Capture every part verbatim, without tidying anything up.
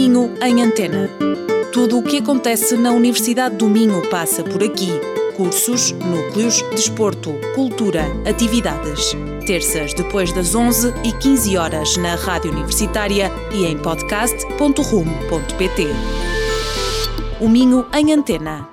Minho em Antena. Tudo o que acontece na Universidade do Minho passa por aqui. Cursos, núcleos, desporto, cultura, atividades. Terças depois das onze e quinze horas na Rádio Universitária e em podcast ponto rumo ponto pt. O Minho em Antena.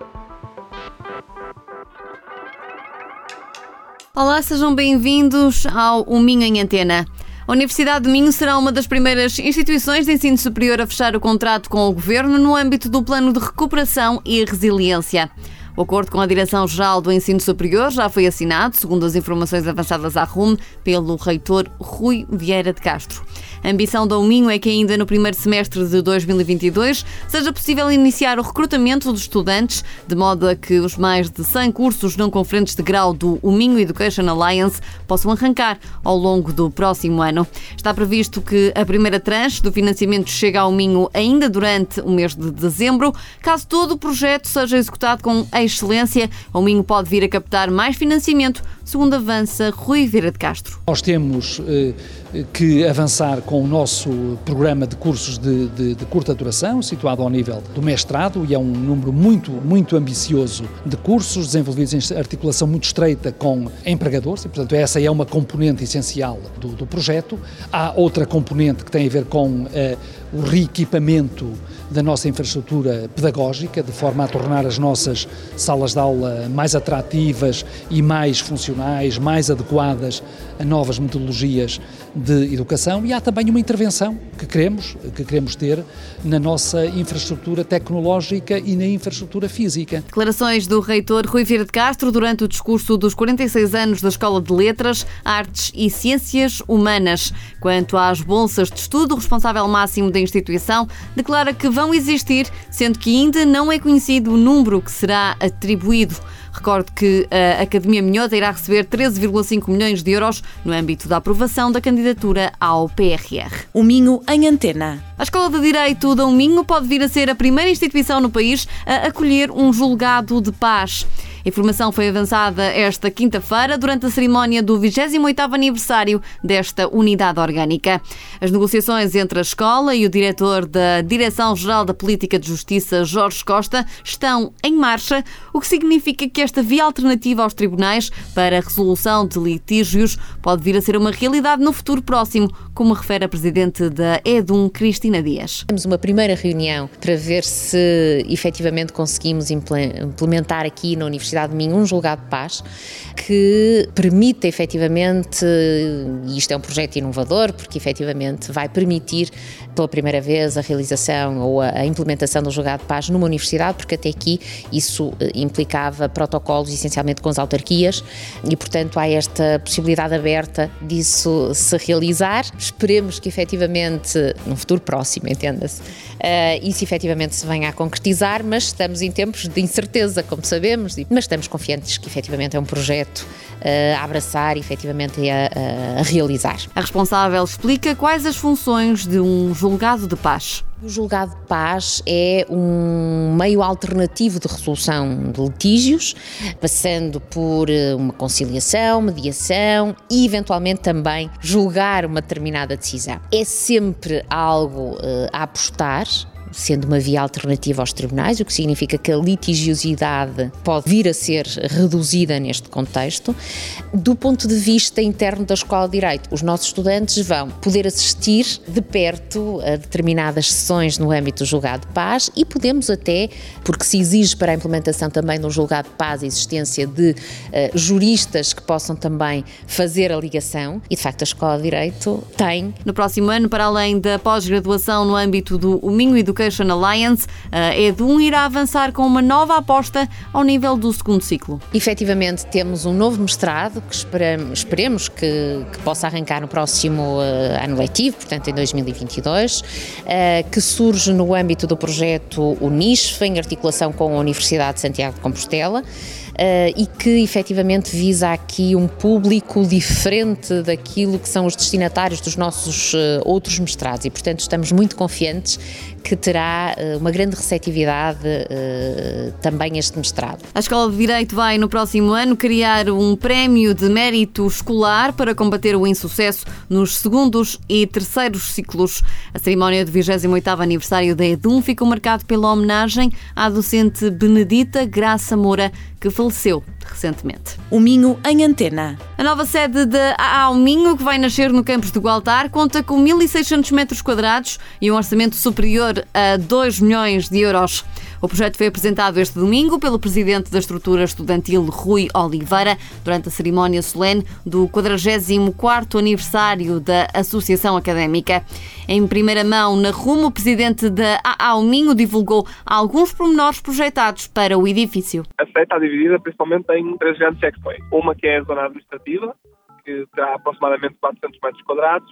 Olá, sejam bem-vindos ao O Minho em Antena. A Universidade de Minho será uma das primeiras instituições de ensino superior a fechar o contrato com o Governo no âmbito do Plano de Recuperação e Resiliência. O acordo com a Direção-Geral do Ensino Superior já foi assinado, segundo as informações avançadas à R U M, pelo reitor Rui Vieira de Castro. A ambição da Minho é que ainda no primeiro semestre de dois mil e vinte e dois seja possível iniciar o recrutamento dos estudantes, de modo a que os mais de cem cursos não conferentes de grau do Minho Education Alliance possam arrancar ao longo do próximo ano. Está previsto que a primeira tranche do financiamento chegue ao Minho ainda durante o mês de dezembro. Caso todo o projeto seja executado com excelência, o Minho pode vir a captar mais financiamento, segundo avança Rui Vieira de Castro. Nós temos eh, que avançar com o nosso programa de cursos de, de, de curta duração, situado ao nível do mestrado, e é um número muito, muito ambicioso de cursos, desenvolvidos em articulação muito estreita com empregadores, e portanto essa é uma componente essencial do, do projeto. Há outra componente que tem a ver com eh, o reequipamento da nossa infraestrutura pedagógica, de forma a tornar as nossas salas de aula mais atrativas e mais funcionais, mais adequadas a novas metodologias de educação. E há também uma intervenção que queremos, que queremos ter na nossa infraestrutura tecnológica e na infraestrutura física. Declarações do reitor Rui Vieira de Castro durante o discurso dos quarenta e seis anos da Escola de Letras, Artes e Ciências Humanas. Quanto às bolsas de estudo, o responsável máximo da instituição declara que vão existir, sendo que ainda não é conhecido o número que será atribuído. Recordo que a Academia Minhota irá receber treze vírgula cinco milhões de euros no âmbito da aprovação da candidatura ao P R R. O Minho em Antena. A Escola de Direito do Minho pode vir a ser a primeira instituição no país a acolher um julgado de paz. A informação foi avançada esta quinta-feira durante a cerimónia do vigésimo oitavo aniversário desta unidade orgânica. As negociações entre a escola e o diretor da Direção-Geral da Política de Justiça, Jorge Costa, estão em marcha, o que significa que esta via alternativa aos tribunais para a resolução de litígios pode vir a ser uma realidade no futuro próximo, como refere a presidente da EDUM, Cristina Dias. Temos uma primeira reunião para ver se efetivamente conseguimos implementar aqui na Universidade de Minho um julgado de paz que permita efetivamente, e isto é um projeto inovador, porque efetivamente vai permitir pela primeira vez a realização ou a implementação do julgado de paz numa universidade, porque até aqui isso implicava protocolos essencialmente com as autarquias e, portanto, há esta possibilidade aberta disso se realizar. Esperemos que efetivamente, num futuro próximo, entenda-se, uh, isso efetivamente se venha a concretizar, mas estamos em tempos de incerteza, como sabemos, mas estamos confiantes que efetivamente é um projeto uh, a abraçar e efetivamente a, a, a realizar. A responsável explica quais as funções de um julgado de paz. O julgado de paz é um meio alternativo de resolução de litígios, passando por uma conciliação, mediação e, eventualmente, também julgar uma determinada decisão. É sempre algo uh, a apostar, sendo uma via alternativa aos tribunais, o que significa que a litigiosidade pode vir a ser reduzida neste contexto. Do ponto de vista interno da Escola de Direito, os nossos estudantes vão poder assistir de perto a determinadas sessões no âmbito do julgado de paz e podemos até, porque se exige para a implementação também no julgado de paz a existência de uh, juristas que possam também fazer a ligação, e de facto a Escola de Direito tem. No próximo ano, para além da pós-graduação no âmbito do Minho Education Alliance, a EDUM irá avançar com uma nova aposta ao nível do segundo ciclo. Efetivamente temos um novo mestrado que esperamos, esperemos que, que possa arrancar no próximo uh, ano letivo, portanto em dois mil e vinte e dois, uh, que surge no âmbito do projeto UNISF, em articulação com a Universidade de Santiago de Compostela. e que efetivamente visa aqui um público diferente daquilo que são os destinatários dos nossos outros mestrados e, portanto, estamos muito confiantes que terá uma grande receptividade também este mestrado. A Escola de Direito vai, no próximo ano, criar um prémio de mérito escolar para combater o insucesso nos segundos e terceiros ciclos. A cerimónia do vigésimo oitavo aniversário da EDUM ficou marcado pela homenagem à docente Benedita Graça Moura, que faleceu recentemente. O Minho em Antena. A nova sede da A A O Minho, que vai nascer no campus de Gualtar, conta com mil e seiscentos metros quadrados e um orçamento superior a dois milhões de euros. O projeto foi apresentado este domingo pelo presidente da estrutura estudantil, Rui Oliveira, durante a cerimónia solene do quadragésimo quarto aniversário da Associação Académica. Em primeira mão, na Rumo, o presidente da A A O Minho divulgou alguns pormenores projetados para o edifício. A sede está dividida principalmente em três grandes secções. Uma que é a zona administrativa, que terá aproximadamente quatrocentos metros quadrados.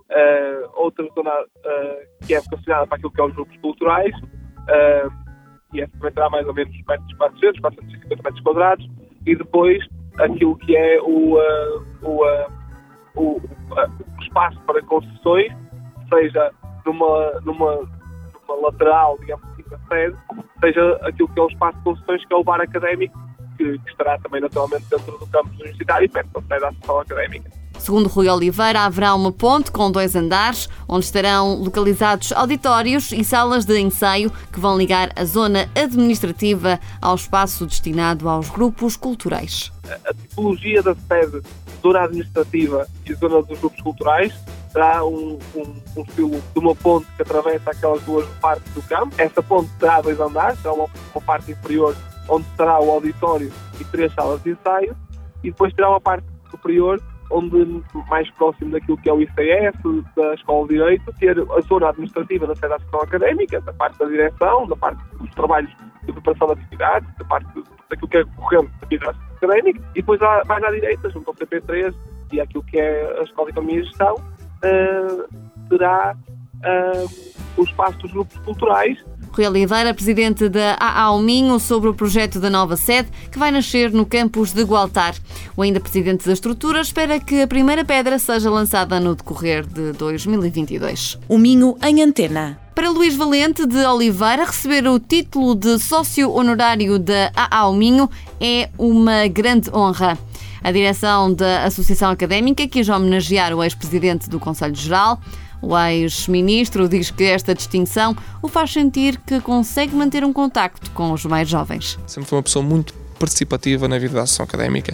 Uh, outra zona uh, que é vocacionada para aquilo que é os grupos culturais, uh, e essa também terá mais ou menos quatrocentos, quatrocentos e cinquenta metros quadrados. E depois aquilo que é o, uh, o, uh, o, uh, o espaço para concessões, seja numa, numa, numa lateral, digamos assim, da sede, seja aquilo que é o espaço de concessões, que é o bar académico, que, que estará também naturalmente dentro do campus universitário e perto da sede da Associação Académica. Segundo Rui Oliveira, haverá uma ponte com dois andares, onde estarão localizados auditórios e salas de ensaio que vão ligar a zona administrativa ao espaço destinado aos grupos culturais. A tipologia da sede, zona administrativa e zona dos grupos culturais, terá um, um, um estilo de uma ponte que atravessa aquelas duas partes do campo. Essa ponte terá dois andares, terá uma, uma parte inferior onde estará o auditório e três salas de ensaio, e depois terá uma parte superior onde, mais próximo daquilo que é o I C S, da Escola de Direito, ter a zona administrativa da sede da Associação Académica, da parte da direção, da parte dos trabalhos de preparação de atividades, da parte daquilo que é corrente da atividade académica, e depois mais à direita, junto ao C P três e aquilo que é a Escola de Economia e Gestão, uh, será uh, o espaço dos grupos culturais. Rui Oliveira, presidente da A A O Minho, sobre o projeto da nova sede que vai nascer no campus de Gualtar. O ainda presidente da estrutura espera que a primeira pedra seja lançada no decorrer de dois mil e vinte e dois. O Minho em Antena. Para Luís Valente de Oliveira, receber o título de sócio honorário da A A O Minho é uma grande honra. A direção da Associação Académica quis homenagear o ex-presidente do Conselho Geral. O ex-ministro diz que esta distinção o faz sentir que consegue manter um contacto com os mais jovens. Sempre foi uma pessoa muito participativa na vida da Associação Académica,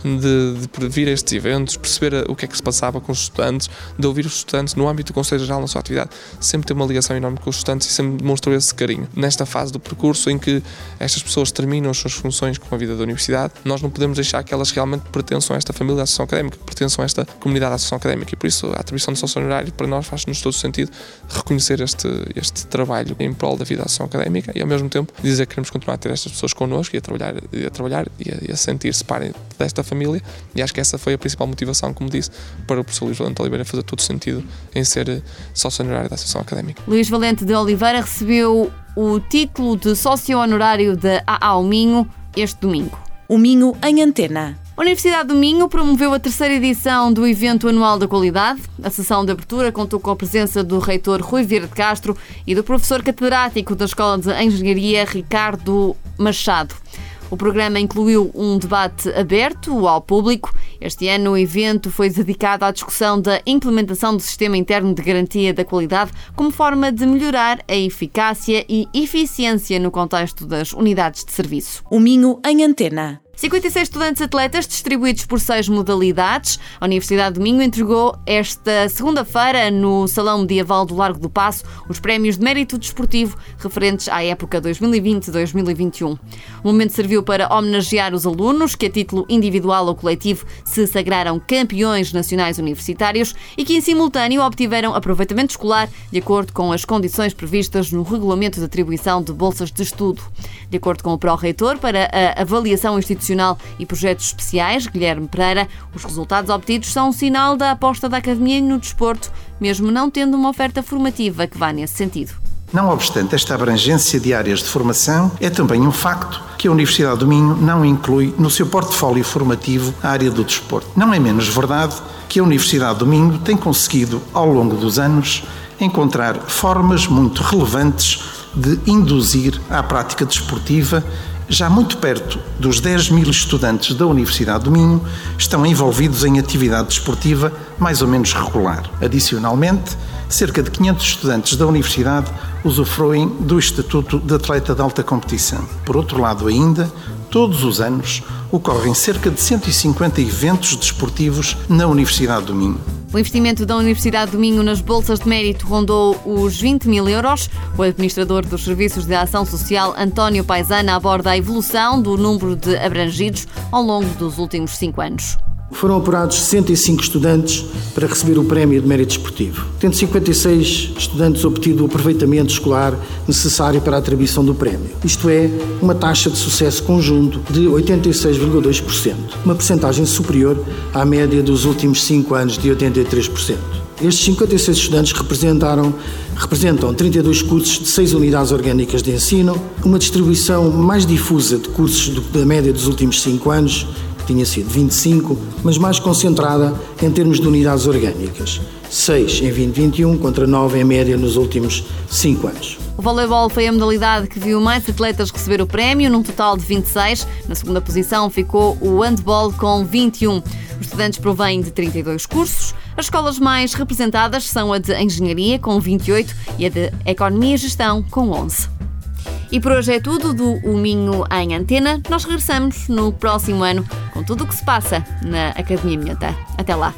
de, de vir a estes eventos, perceber o que é que se passava com os estudantes, de ouvir os estudantes no âmbito do Conselho Geral na sua atividade. Sempre teve uma ligação enorme com os estudantes e sempre demonstrou esse carinho. Nesta fase do percurso em que estas pessoas terminam as suas funções com a vida da universidade, nós não podemos deixar que elas realmente pertençam a esta família da Associação Académica, pertençam a esta comunidade da Associação Académica, e por isso a atribuição de sócio honorário para nós faz-nos todo o sentido reconhecer este, este trabalho em prol da vida da Associação Académica e ao mesmo tempo dizer que queremos continuar a ter estas pessoas connosco e a trabalhar, e a, trabalhar e a, e a sentir-se parte desta família, e acho que essa foi a principal motivação, como disse, para o professor Luís Valente de Oliveira fazer todo o sentido em ser sócio honorário da Associação Académica. Luís Valente de Oliveira recebeu o título de sócio honorário da A A O Minho este domingo. O Minho em Antena. A Universidade do Minho promoveu a terceira edição do evento anual da qualidade. A sessão de abertura contou com a presença do reitor Rui Vieira de Castro e do professor catedrático da Escola de Engenharia Ricardo Machado. O programa incluiu um debate aberto ao público. Este ano o evento foi dedicado à discussão da implementação do Sistema Interno de Garantia da Qualidade como forma de melhorar a eficácia e eficiência no contexto das unidades de serviço. O Minho em Antena. cinquenta e seis estudantes atletas distribuídos por seis modalidades. A Universidade do Minho entregou esta segunda-feira no Salão Medieval do Largo do Paço os prémios de mérito desportivo referentes à época dois mil e vinte a dois mil e vinte e um. O momento serviu para homenagear os alunos que a título individual ou coletivo se sagraram campeões nacionais universitários e que em simultâneo obtiveram aproveitamento escolar de acordo com as condições previstas no Regulamento de Atribuição de Bolsas de Estudo. De acordo com o pró-reitor para a avaliação institucional e projetos especiais, Guilherme Pereira, os resultados obtidos são um sinal da aposta da Academia no desporto, mesmo não tendo uma oferta formativa que vá nesse sentido. Não obstante esta abrangência de áreas de formação, é também um facto que a Universidade do Minho não inclui no seu portfólio formativo a área do desporto. Não é menos verdade que a Universidade do Minho tem conseguido, ao longo dos anos, encontrar formas muito relevantes de induzir à prática desportiva. Já muito perto dos dez mil estudantes da Universidade do Minho estão envolvidos em atividade desportiva mais ou menos regular. Adicionalmente, cerca de quinhentos estudantes da Universidade usufruem do Estatuto de Atleta de Alta Competição. Por outro lado ainda, todos os anos, ocorrem cerca de cento e cinquenta eventos desportivos na Universidade do Minho. O investimento da Universidade do Minho nas bolsas de mérito rondou os vinte mil euros. O administrador dos Serviços de Ação Social, António Paisana, aborda a evolução do número de abrangidos ao longo dos últimos cinco anos. Foram apurados sessenta e cinco estudantes para receber o Prémio de Mérito Desportivo, tendo cinquenta e seis estudantes obtido o aproveitamento escolar necessário para a atribuição do prémio. Isto é, uma taxa de sucesso conjunto de oitenta e seis vírgula dois por cento, uma percentagem superior à média dos últimos cinco anos de oitenta e três por cento. Estes cinquenta e seis estudantes representaram, representam trinta e dois cursos de seis unidades orgânicas de ensino, uma distribuição mais difusa de cursos do que da média dos últimos cinco anos, tinha sido vinte e cinco, mas mais concentrada em termos de unidades orgânicas. seis em vinte e vinte e um contra nove em média nos últimos cinco anos. O voleibol foi a modalidade que viu mais atletas receber o prémio, num total de vinte e seis. Na segunda posição ficou o handball com vinte e um. Os estudantes provêm de trinta e dois cursos. As escolas mais representadas são a de Engenharia, com vinte e oito, e a de Economia e Gestão, com onze. E por hoje é tudo do O Minho em Antena. Nós regressamos no próximo ano com tudo o que se passa na Academia Minhota. Até lá.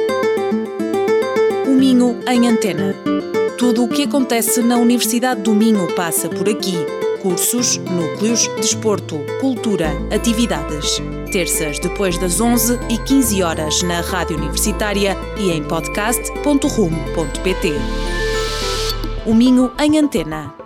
O Minho em Antena. Tudo o que acontece na Universidade do Minho passa por aqui. Cursos, núcleos, desporto, cultura, atividades. Terças depois das onze e quinze horas na Rádio Universitária e em podcast ponto rumo ponto pt. O Minho em Antena.